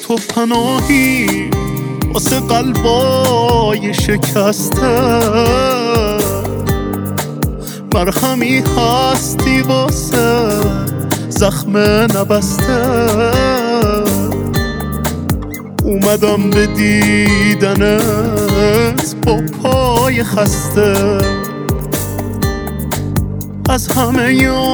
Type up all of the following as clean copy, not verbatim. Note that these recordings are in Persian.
تو پناهی واسه قلبای شکسته، مرهمی هستی واسه زخم نبسته. اومدم به دیدنت با پای خسته، از همه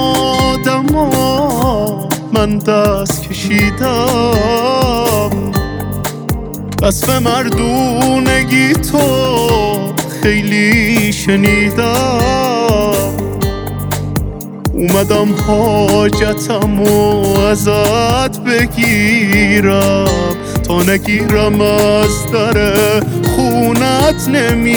یادما من دست کشیدم. وصف مردونگی تو خیلی شنیدم. اومدم حاجتمو ازت بگیرم، تا نگیرم از در خونت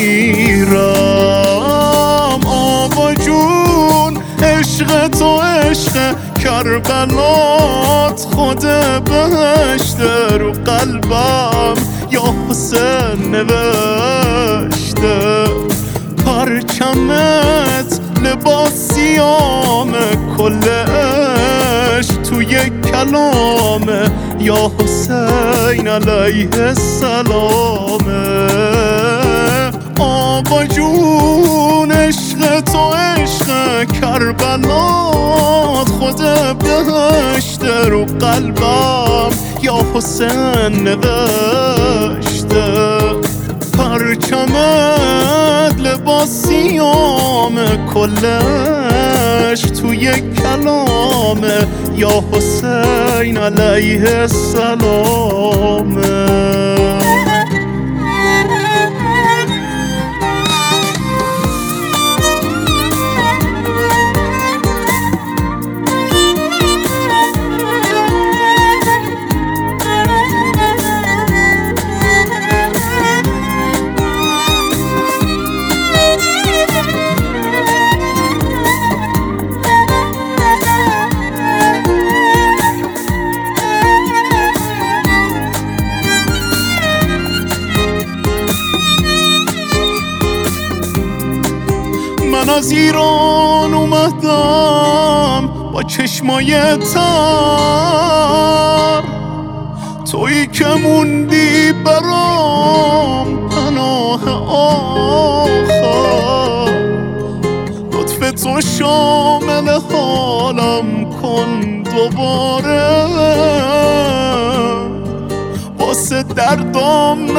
نمیرم. آقا جون عشق تو عشق کربلات، خود بهشته رو قلبم یا حسین نوشته. پرچمت لباسیام کل عشق توی کلامه، یا حسین علیه السلامه. آقا جون عشق تو عشق کربلات، خود بهشته رو قلبم یا حسین نوشته. پرچمت لباسیام کلش توی کلامه، یا حسین علیه السلامه. من از ایران اومدم با چشمای تر، تویی که موندی برام پناه آخر. لطف تو شامل حالم کن دوباره، واسه دردام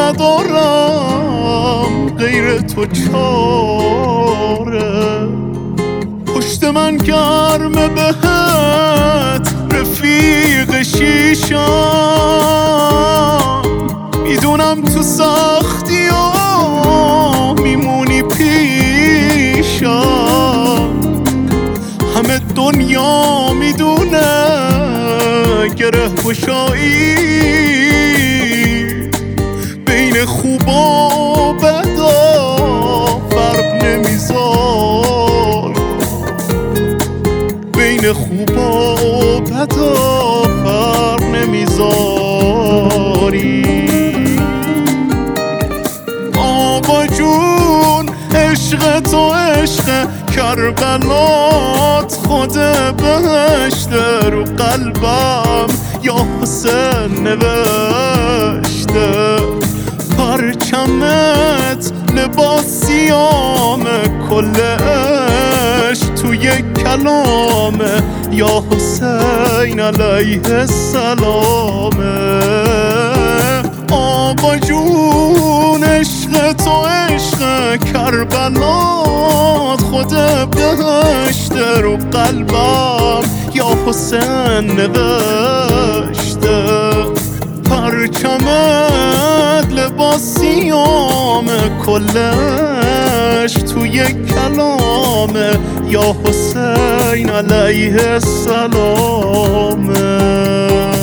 ندارم غیر تو چاره. پشت من گرمه بهت رفیق شیشم، میدونم تو سختی ها میمونی پیشم. همه دنیا میدونه گره گشایی بین خوب و بدا فرق نمیذار، بین خوب و بدا فرق نمیذاری. آقا جون عشق تو عشق کربلات، خود بهشته رو قلبم یا حسین نوشته. پرچمت لباسیام کل عشق توی کلامه، یا حسین علیه السلامه. آقا جون عشق تو عشق کربلات، خود بهشته رو قلبم یا حسین نوشته. پرچمت لباسیام کلش توی کلامه، یا حسین علیه السلامه.